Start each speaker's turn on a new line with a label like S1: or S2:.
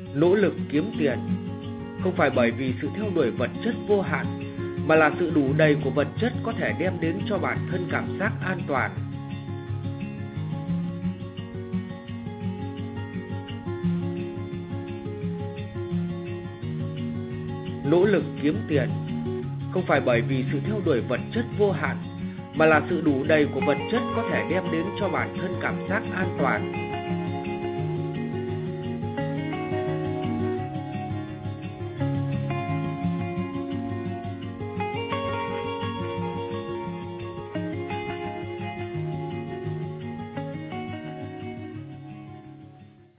S1: Nỗ lực kiếm tiền không phải bởi vì sự theo đuổi vật chất vô hạn, mà là sự đủ đầy của vật chất có thể đem đến cho bản thân cảm giác an toàn. Nỗ lực kiếm tiền không phải bởi vì sự theo đuổi vật chất vô hạn, mà là sự đủ đầy của vật chất có thể đem đến cho bản thân cảm giác an toàn.